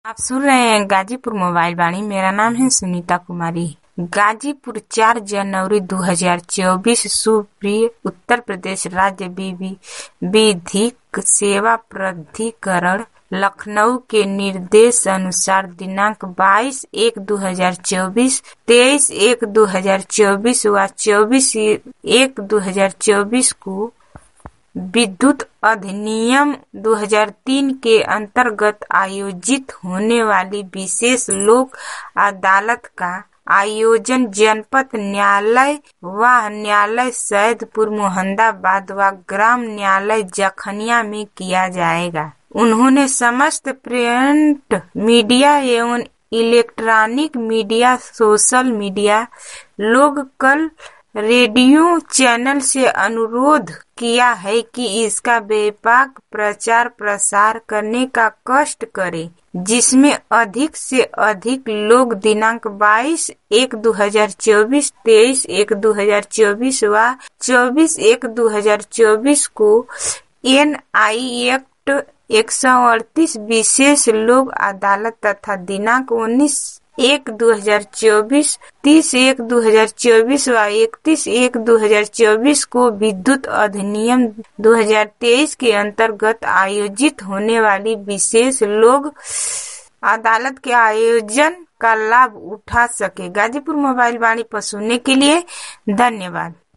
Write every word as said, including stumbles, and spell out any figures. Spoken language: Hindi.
आप सुन रहे हैं गाजीपुर मोबाइल वाणी। मेरा नाम है सुनीता कुमारी। गाजीपुर चार जनवरी दो हज़ार चौबीस। सुप्रीम उत्तर प्रदेश राज्य विधिक सेवा प्राधिकरण लखनऊ के निर्देश अनुसार दिनांक बाईस एक दो हज़ार चौबीस, तेईस एक दो हज़ार चौबीस व चौबीस एक दो हज़ार चौबीस को विद्युत अधिनियम दो हज़ार तीन के अंतर्गत आयोजित होने वाली विशेष लोक अदालत का आयोजन जनपद न्यायालय व न्यायालय सैदपुर मोहम्मदाबाद व ग्राम न्यायालय जखनिया में किया जाएगा। उन्होंने समस्त प्रिंट मीडिया एवं electronic media, social media, local radio channel से अनुरोध किया है कि इसका व्यापक प्रचार प्रसार करने का कष्ट करें, जिसमें अधिक से अधिक लोग दिनांक बाईस एक दो हज़ार चौबीस, तेईस एक दो हज़ार चौबीस व चौबीस एक दो हज़ार चौबीस को एन आई एक्ट एक सौ अड़तीस विशेष लोक अदालत तथा दिनांक उन्नीस एक दो हज़ार चौबीस, तीस एक दो हज़ार चौबीस व इकतीस एक दो हज़ार चौबीस को विद्युत अधिनियम दो हज़ार तेईस के अंतर्गत आयोजित होने वाली विशेष लोक अदालत के आयोजन का लाभ उठा सके। गाजीपुर मोबाइल वाणी पर सुनने के लिए धन्यवाद।